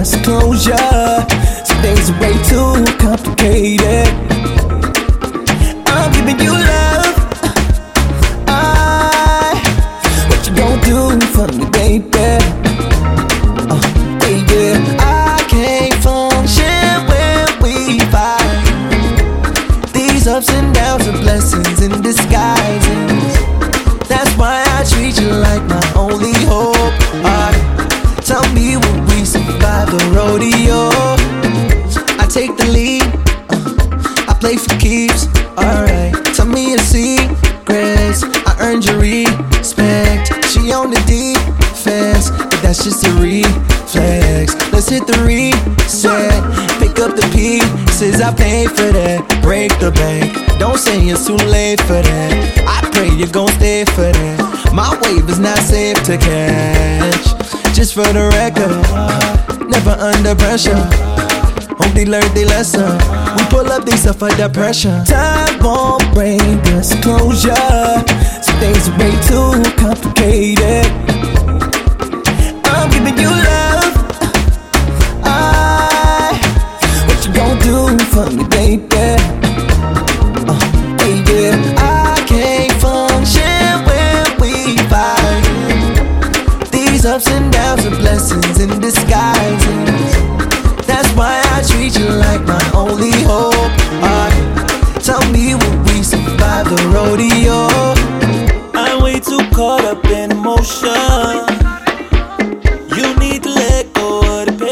disclosure. Some things are way too complicated. I'm giving you love. What you gon' do for me, baby? Baby, I can't function when we fight. These ups and downs are blessings in disguises. That's why I treat you like my only hope. Tell me when we survive the rodeo. I take the lead, I play for keeps. Alright, tell me your secrets. I earned your respect. She on the defense, but that's just a reflex. Let's hit the reset. Pick up the pieces, I pay for that. Break the bank, don't say it's too late for that. I pray you're gon' stay for that. My wave is not safe to catch. Just for the record, never under pressure. Hope they learned their lesson. We pull up, they suffer depression. Time won't bring disclosure. Some things are way too complicated. I'm giving you love. What you gon' do for me, baby? Baby, I can't function when we fight. These ups and downs are blessings in disguises. That's why I treat you like my only hope. Tell me when we survive the rodeo. I'm way too caught up in emotion. You need to let go of the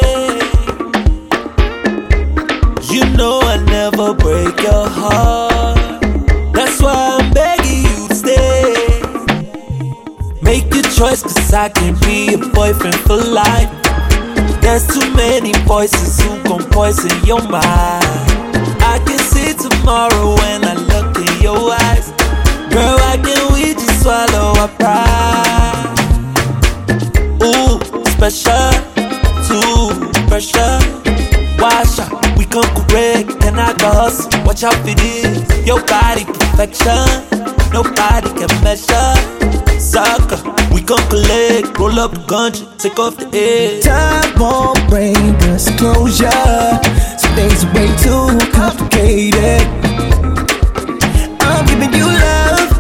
pain. You know I never break your heart. That's why I'm begging you to stay. Make your choice, cause I can be your boyfriend for life. There's too many voices who gon' poison your mind. I can see tomorrow when I look in your eyes. Girl, why can't we just swallow our pride? Ooh, special, too pressure. Wash out, we come correct, and I go hustle. Watch out for this, your body perfection. Nobody can measure. Sucker, we gon' collect. Roll up the country, take off the edge. Time won't bring disclosure. Some things are way too complicated. I'm giving you love.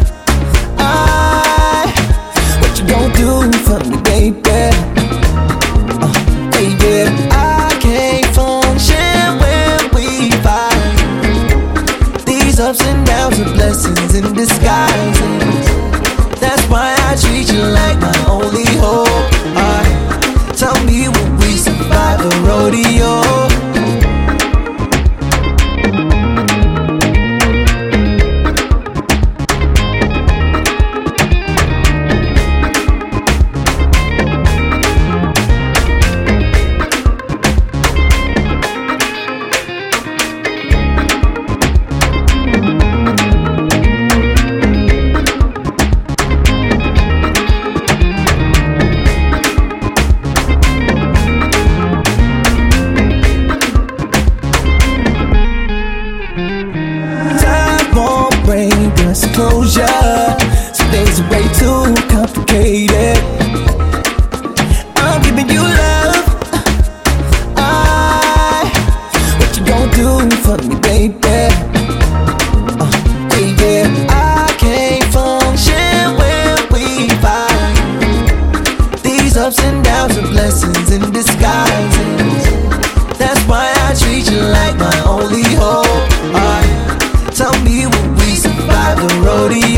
What you gon' do for me, baby? Baby, I can't function when we fight. These ups and downs are blessings in disguises. That's why I treat you like my only hope. Tell me when we survive the rodeo. Disclosure. Some things are way too complicated. I'm giving you love. What you gon' do for me, baby? Baby, I can't function when we fight. These ups and downs are blessings in disguises. That's why I treat you like my only hope. Tell me when we survive the rodeo.